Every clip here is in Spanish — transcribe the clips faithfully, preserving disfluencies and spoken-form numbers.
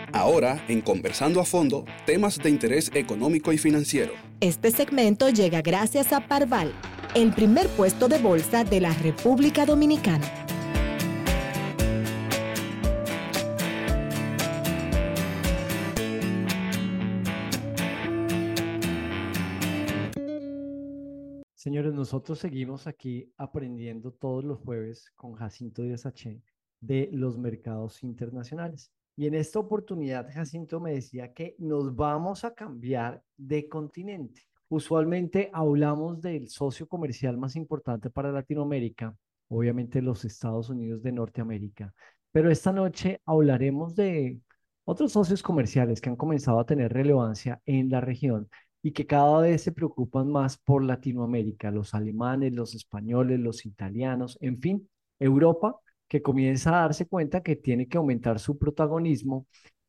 Ahora, en Conversando a Fondo, temas de interés económico y financiero. Este segmento llega gracias a Parval, el primer puesto de bolsa de la República Dominicana. Señores, nosotros seguimos aquí aprendiendo todos los jueves con Jacinto Díaz H de los mercados internacionales. Y en esta oportunidad, Jacinto me decía que nos vamos a cambiar de continente. Usualmente hablamos del socio comercial más importante para Latinoamérica, obviamente los Estados Unidos de Norteamérica, pero esta noche hablaremos de otros socios comerciales que han comenzado a tener relevancia en la región y que cada vez se preocupan más por Latinoamérica, los alemanes, los españoles, los italianos, en fin, Europa, que comienza a darse cuenta que tiene que aumentar su protagonismo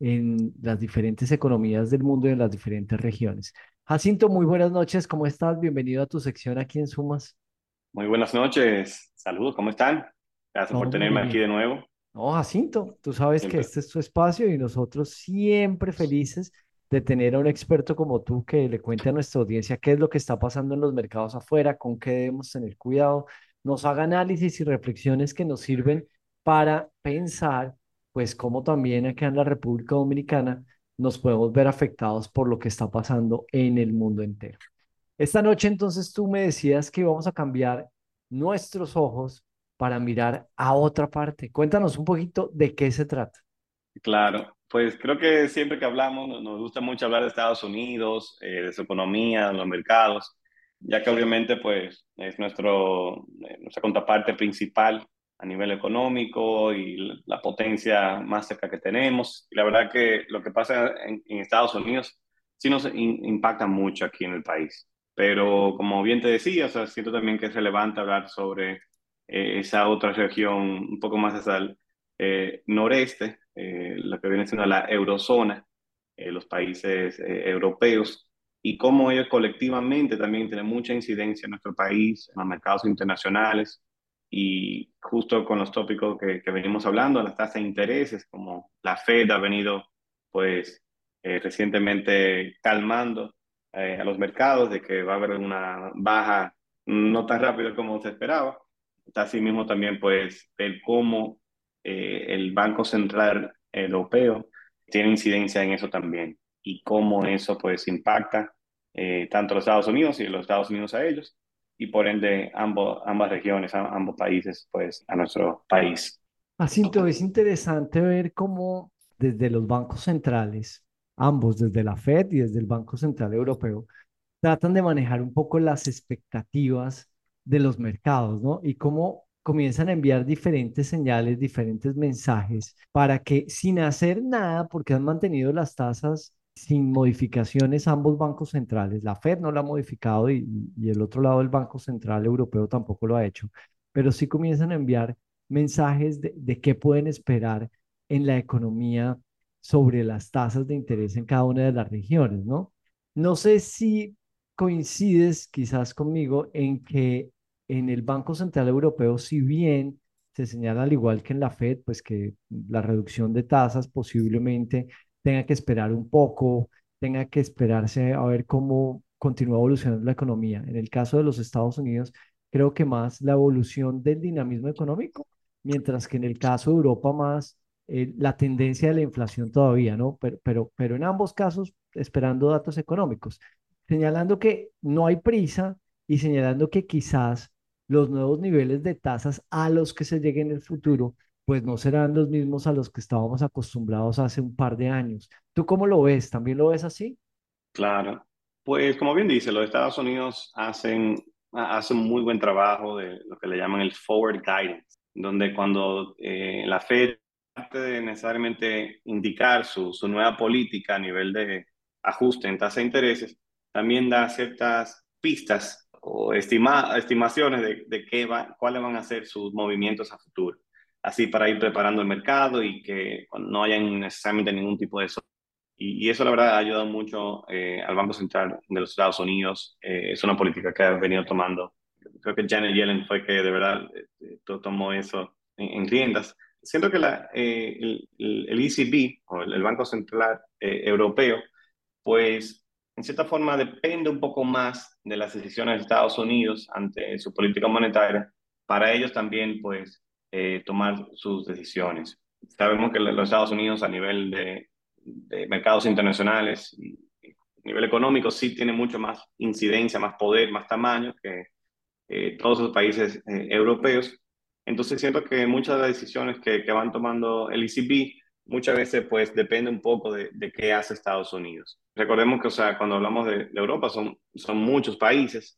en las diferentes economías del mundo y en las diferentes regiones. Jacinto, muy buenas noches, ¿cómo estás? Bienvenido a tu sección aquí en Sumas. Muy buenas noches, saludos, ¿cómo están? Gracias por No, muy tenerme aquí bien. de nuevo. No, Jacinto, tú sabes que Siempre. este es tu espacio y nosotros siempre felices de tener a un experto como tú que le cuente a nuestra audiencia qué es lo que está pasando en los mercados afuera, con qué debemos tener cuidado, nos haga análisis y reflexiones que nos sirven para pensar, pues, cómo también acá en la República Dominicana nos podemos ver afectados por lo que está pasando en el mundo entero. Esta noche entonces tú me decías que íbamos a cambiar nuestros ojos para mirar a otra parte. Cuéntanos un poquito de qué se trata. Claro, pues creo que siempre que hablamos nos nos gusta mucho hablar de Estados Unidos, eh, de su economía, de los mercados, ya que obviamente pues es nuestro, eh, nuestra contraparte principal a nivel económico y la la potencia más cerca que tenemos. Y la verdad que lo que pasa en, en Estados Unidos sí nos in- impacta mucho aquí en el país. Pero como bien te decía, o sea, siento también que es relevante hablar sobre eh, esa otra región un poco más hacia el eh, noreste, eh, lo que viene siendo la eurozona, eh, los países eh, europeos, y cómo ellos colectivamente también tienen mucha incidencia en nuestro país, en los mercados internacionales, y justo con los tópicos que, que venimos hablando, las tasas de intereses, como la Fed ha venido, pues, eh, recientemente calmando eh, a los mercados de que va a haber una baja no tan rápida como se esperaba. Está así mismo también, pues, ver cómo eh, el Banco Central Europeo tiene incidencia en eso también y cómo eso pues impacta eh, tanto a los Estados Unidos y los Estados Unidos a ellos y por ende ambos, ambas regiones, a- ambos países pues a nuestro país. Jacinto, es interesante ver cómo desde los bancos centrales, ambos, desde la Fed y desde el Banco Central Europeo, tratan de manejar un poco las expectativas de los mercados, ¿no? Y cómo comienzan a enviar diferentes señales, diferentes mensajes para que sin hacer nada, porque han mantenido las tasas sin modificaciones ambos bancos centrales, la Fed no la ha modificado y, y el otro lado, el Banco Central Europeo tampoco lo ha hecho, pero sí comienzan a enviar mensajes de, de qué pueden esperar en la economía sobre las tasas de interés en cada una de las regiones, ¿no? No sé si coincides quizás conmigo en que en el Banco Central Europeo, si bien se señala al igual que en la Fed, pues que la reducción de tasas posiblemente tenga que esperar un poco, tenga que esperarse a ver cómo continúa evolucionando la economía. En el caso de los Estados Unidos, creo que más la evolución del dinamismo económico, mientras que en el caso de Europa más eh, la tendencia de la inflación todavía, ¿no? Pero, pero, pero en ambos casos esperando datos económicos, señalando que no hay prisa y señalando que quizás los nuevos niveles de tasas a los que se llegue en el futuro, pues no serán los mismos a los que estábamos acostumbrados hace un par de años. ¿Tú cómo lo ves? ¿También lo ves así? Claro, pues como bien dice, los Estados Unidos hacen, ha- hacen muy buen trabajo de lo que le llaman el forward guidance, donde cuando eh, la Fed, antes de necesariamente indicar su, su nueva política a nivel de ajuste en tasa de intereses, también da ciertas pistas o estima, estimaciones de, de qué va, cuáles van a ser sus movimientos a futuro, así para ir preparando el mercado y que no hayan necesariamente ningún tipo de y, y eso, la verdad, ha ayudado mucho eh, al Banco Central de los Estados Unidos. Eh, es una política que ha venido tomando. Creo que Janet Yellen fue que de verdad eh, to- tomó eso en, en riendas. Siento que la, eh, el, el, el E C B, o o el, el Banco Central eh, Europeo, pues en cierta forma depende un poco más de las decisiones de Estados Unidos ante su política monetaria, para ellos también pues eh, tomar sus decisiones. Sabemos que los Estados Unidos a nivel de, de mercados internacionales y y a nivel económico sí tiene mucho más incidencia, más poder, más tamaño que eh, todos los países eh, europeos. Entonces siento que muchas de las decisiones que, que van tomando el E C B muchas veces pues depende un poco de, de qué hace Estados Unidos. Recordemos que, o sea, cuando hablamos de, de Europa son, son muchos países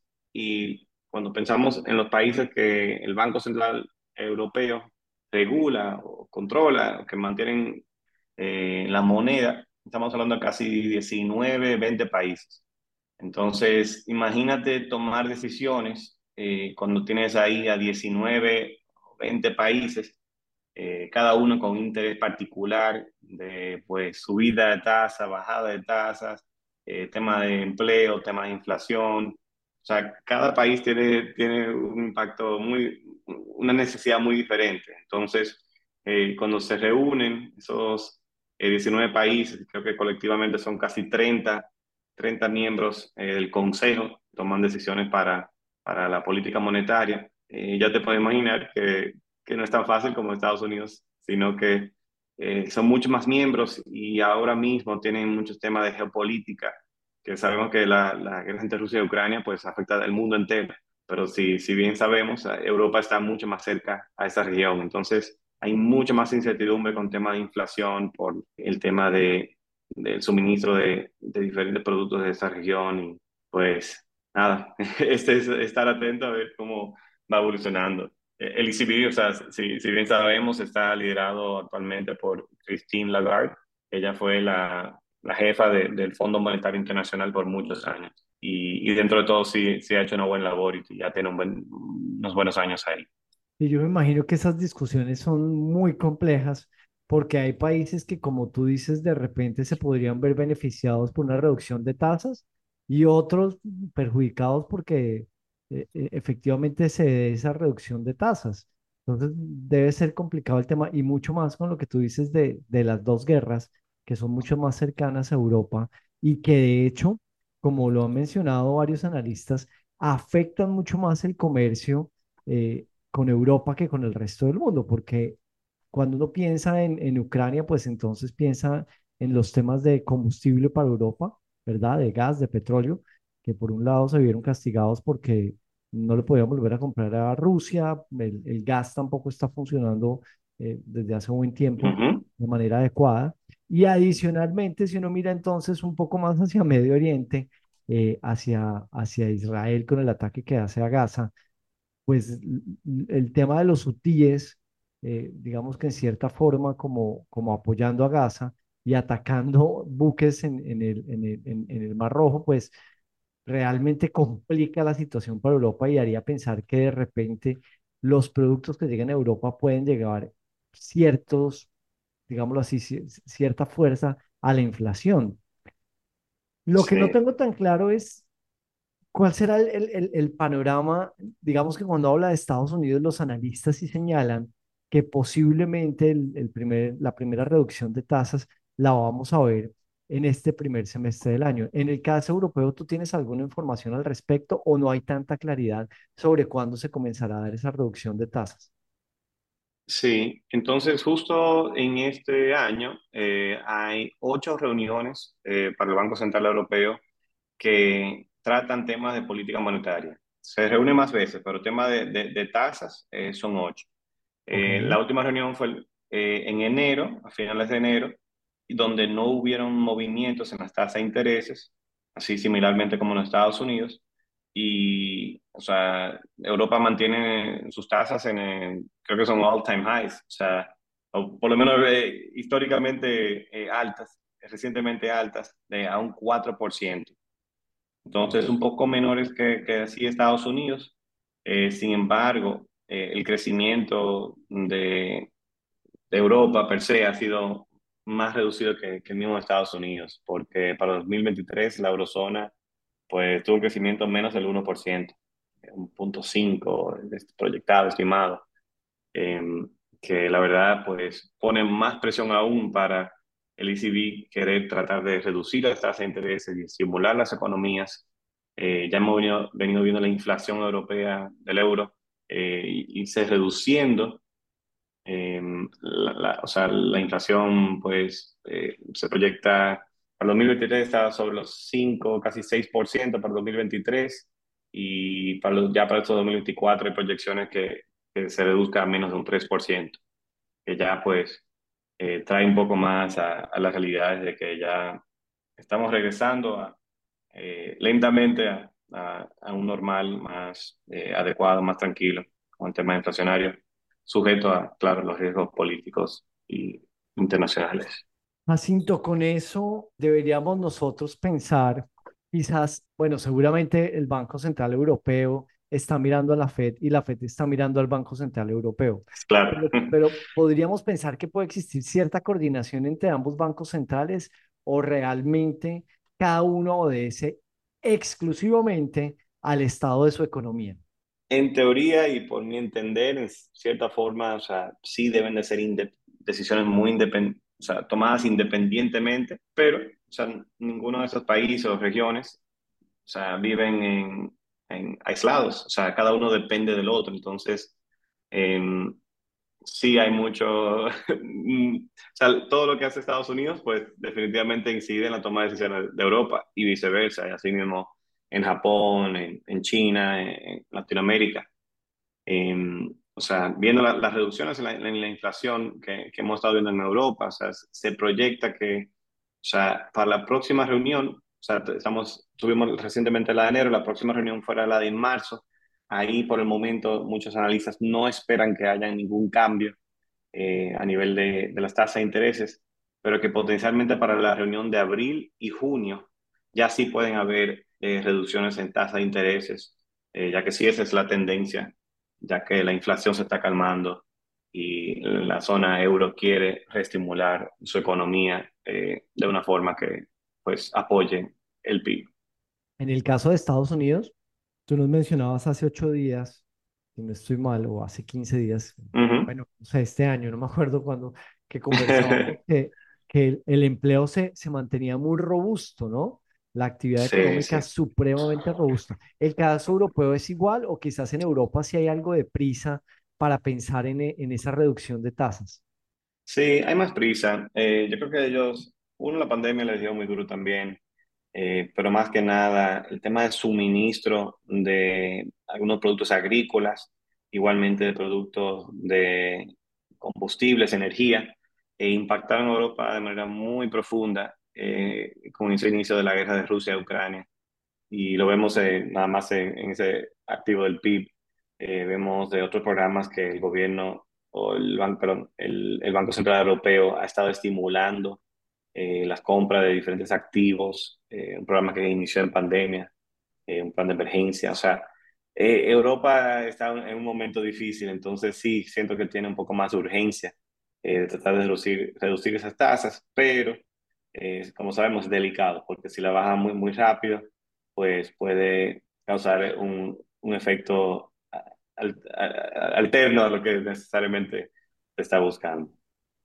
y cuando pensamos en los países que el Banco Central Europeo regula o controla, o que mantienen eh, la moneda, estamos hablando de casi diecinueve veinte países. Entonces, imagínate tomar decisiones eh, cuando tienes ahí a diecinueve o veinte países, eh, cada uno con un interés particular de pues subida de tasas, bajada de tasas, eh, tema de empleo, tema de inflación. O sea, cada país tiene, tiene un impacto muy, una necesidad muy diferente. Entonces, eh, cuando se reúnen esos eh, diecinueve países, creo que colectivamente son casi treinta treinta miembros eh, del Consejo, toman decisiones para, para la política monetaria. Eh, ya te puedes imaginar que que no es tan fácil como Estados Unidos, sino que eh, son muchos más miembros y ahora mismo tienen muchos temas de geopolítica, que sabemos que la, la guerra entre Rusia y Ucrania pues afecta al mundo entero, pero si, si bien sabemos, Europa está mucho más cerca a esa región, entonces hay mucha más incertidumbre con temas de inflación por el tema de, del suministro de, de diferentes productos de esa región y pues nada, este es estar atento a ver cómo va evolucionando. El E C B, o sea, si, si bien sabemos, está liderado actualmente por Christine Lagarde. Ella fue la, la jefa de, del Fondo Monetario Internacional por muchos años. Y, y dentro de todo sí, sí ha hecho una buena labor y ya tiene un buen, unos buenos años ahí. Y yo me imagino que esas discusiones son muy complejas porque hay países que, como tú dices, de repente se podrían ver beneficiados por una reducción de tasas y otros perjudicados porque eh, eh, efectivamente se dé esa reducción de tasas. Entonces debe ser complicado el tema y mucho más con lo que tú dices de, de las dos guerras que son mucho más cercanas a Europa y que de hecho, como lo han mencionado varios analistas, afectan mucho más el comercio. eh, con Europa que con el resto del mundo, porque cuando uno piensa en, en Ucrania, pues entonces piensa en los temas de combustible para Europa, ¿verdad? De gas, de petróleo, que por un lado se vieron castigados porque no le podían volver a comprar a Rusia, el, el gas tampoco está funcionando eh, desde hace un buen tiempo Ujú. de manera adecuada. Y adicionalmente, si uno mira entonces un poco más hacia Medio Oriente, eh, hacia, hacia Israel con el ataque que hace a Gaza, pues l- l- el tema de los hutíes, eh, digamos que en cierta forma como, como apoyando a Gaza y atacando buques en, en el, en el, en, en el Mar Rojo, pues realmente complica la situación para Europa y haría pensar que de repente los productos que llegan a Europa pueden llegar ciertos, digámoslo así, ci- cierta fuerza a la inflación. Lo que no Sí. tengo tan claro es ¿cuál será el, el- el- el panorama? Digamos que cuando habla de Estados Unidos, los analistas sí señalan que posiblemente el, el primer, la primera reducción de tasas la vamos a ver en este primer semestre del año. En el caso europeo, ¿tú tienes alguna información al respecto o no hay tanta claridad sobre cuándo se comenzará a dar esa reducción de tasas? Sí, entonces justo en este año eh, hay ocho reuniones eh, para el Banco Central Europeo que tratan temas de política monetaria. Se reúne más veces, pero temas de, de, de tasas eh, son ocho. Ok, Eh, la última reunión fue eh, en enero, a finales de enero, donde no hubieron movimientos en las tasas de intereses, así similarmente como en los Estados Unidos. Y, o sea, Europa mantiene sus tasas en, eh, creo que son all-time highs, o sea, o por lo menos eh, históricamente eh, altas, recientemente altas, de a un cuatro por ciento. Entonces, un poco menores que, que así Estados Unidos. Eh, sin embargo, eh, el crecimiento de, de Europa per se ha sido más reducido que, que el mismo Estados Unidos, porque para dos mil veintitrés la eurozona pues tuvo un crecimiento menos del uno por ciento, un punto cinco proyectado, estimado, eh, que la verdad pues pone más presión aún para el E C B quiere tratar de reducir las tasas de interés y estimular las economías. Eh, ya hemos venido, venido viendo la inflación europea del euro eh, irse reduciendo. Eh, la, la- o sea, la inflación, pues, eh, se proyecta para dos mil veintitrés está sobre los cinco casi seis por ciento para dos mil veintitrés y para los- ya para estos dos mil veinticuatro hay proyecciones que, que se reduzca a menos de un tres por ciento, que ya, pues, eh, trae un poco más a, a las realidades de que ya estamos regresando a, eh, lentamente a, a- a un normal más eh, adecuado, más tranquilo con el tema inflacionario, sujeto a, claro, los riesgos políticos y internacionales. Jacinto, con eso deberíamos nosotros pensar, quizás, bueno, seguramente el Banco Central Europeo está mirando a la Fed y la Fed está mirando al Banco Central Europeo, Claro. pero, pero podríamos pensar que puede existir cierta coordinación entre ambos bancos centrales o realmente cada uno obedece exclusivamente al estado de su economía. En teoría y por mi entender, en cierta forma, o sea, sí deben de ser inde- decisiones muy independientes, o sea, tomadas independientemente, pero, o sea, ninguno de esos países o regiones, o sea, viven en, en aislados, o sea, cada uno depende del otro. Entonces, em, sí hay mucho, mm, o sea, todo lo que hace Estados Unidos, pues definitivamente incide en la toma de decisiones de Europa y viceversa, y así mismo en Japón, en, en China, en, en Latinoamérica. Eh, o sea, viendo la- las reducciones en la, en la inflación que, que hemos estado viendo en Europa, o sea, se proyecta que, o sea, para la próxima reunión, o sea, estamos, tuvimos recientemente la de enero, la próxima reunión fuera la de marzo. Ahí, por el momento, muchos analistas no esperan que haya ningún cambio eh, a nivel de, de las tasas de intereses, pero que potencialmente para la reunión de abril y junio ya sí pueden haber eh, reducciones en tasas de intereses, eh, ya que sí esa es la tendencia, ya que la inflación se está calmando y la zona euro quiere reestimular su economía eh, de una forma que pues apoye el P I B. En el caso de Estados Unidos, tú nos mencionabas hace ocho días, si no estoy mal, o hace quince días, Ujú. bueno, o sea, este año, no me acuerdo cuándo, que conversábamos que, que el, el empleo se, se mantenía muy robusto, ¿no? La actividad Sí, sí. económica supremamente robusta. ¿El caso europeo es igual o quizás en Europa sí hay algo de prisa para pensar en, e- en esa reducción de tasas? Sí, hay más prisa. Eh, yo creo que ellos, uno, la pandemia les dio muy duro también, eh, pero más que nada el tema de suministro de algunos productos agrícolas, igualmente de productos de combustibles, energía, e impactaron a Europa de manera muy profunda eh, con ese inicio de la guerra de Rusia a Ucrania. Y lo vemos eh, nada más en, en ese activo del P I B. Eh, vemos de otros programas que el gobierno o el, ban- perdón, el, el Banco Central Europeo ha estado estimulando eh, las compras de diferentes activos, eh, un programa que inició en pandemia, eh, un plan de emergencia. O sea, eh, Europa está en un momento difícil, entonces sí, siento que tiene un poco más de urgencia eh, de tratar de reducir, reducir esas tasas, pero eh, como sabemos es delicado, porque si la baja muy, muy rápido, pues puede causar un, un efecto al- al- alterno a lo que necesariamente se está buscando.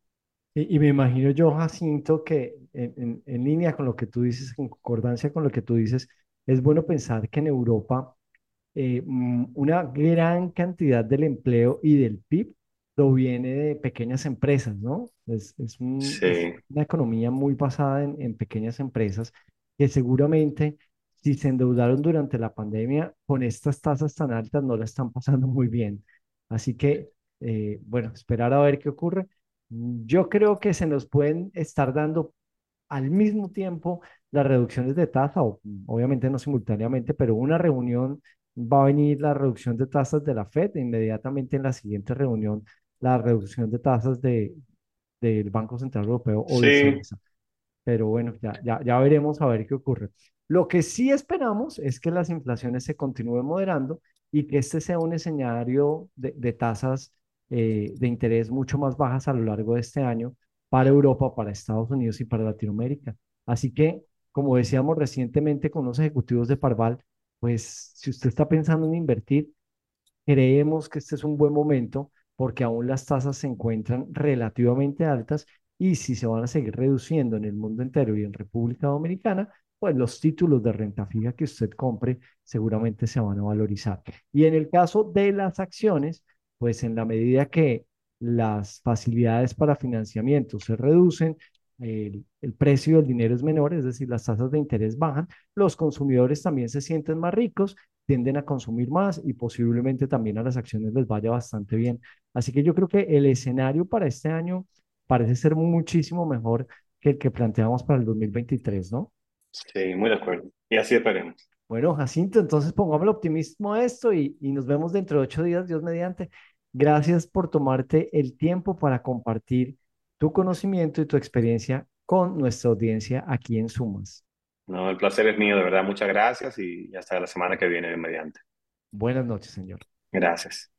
Y, y me imagino yo, Jacinto, que en, en- en línea con lo que tú dices, en concordancia con lo que tú dices, es bueno pensar que en Europa eh, mm, una gran cantidad del empleo y del P I B proviene de pequeñas empresas, ¿no? Es, es un- es Sí, una economía muy basada en, en pequeñas empresas que seguramente si se endeudaron durante la pandemia con estas tasas tan altas no la están pasando muy bien. Así que, eh, bueno, esperar a ver qué ocurre. Mm, Yo creo que se nos pueden estar dando al mismo tiempo las reducciones de tasa, o mm, obviamente no simultáneamente, pero una reunión va a venir la reducción de tasas de la Fed, e inmediatamente en la siguiente reunión la reducción de tasas de, del Banco Central Europeo o sí, viceversa. Pero bueno, ya, ya, ya veremos a ver qué ocurre. Lo que sí esperamos es que las inflaciones se continúen moderando y que este sea un escenario de, de tasas eh, de interés mucho más bajas a lo largo de este año para Europa, para Estados Unidos y para Latinoamérica. Así que, como decíamos recientemente con los ejecutivos de Parval, pues si usted está pensando en invertir, creemos que este es un buen momento porque aún las tasas se encuentran relativamente altas Y si se van a seguir reduciendo en el mundo entero y en República Dominicana, pues los títulos de renta fija que usted compre seguramente se van a valorizar. Y en el caso de las acciones, pues en la medida que las facilidades para financiamiento se reducen, el, el precio del dinero es menor, es decir, las tasas de interés bajan, los consumidores también se sienten más ricos, tienden a consumir más y posiblemente también a las acciones les vaya bastante bien. Así que yo creo que el escenario para este año parece ser muchísimo mejor que el que planteamos para el dos mil veintitrés, ¿no? Sí, muy de acuerdo. Y así esperemos. Bueno, Jacinto, entonces pongamos el optimismo a esto y, y nos vemos dentro de ocho días, Dios mediante. Gracias por tomarte el tiempo para compartir tu conocimiento y tu experiencia con nuestra audiencia aquí en Sumas. No, el placer es mío, de verdad. Muchas gracias y hasta la semana que viene, mediante. Buenas noches, señor. Gracias.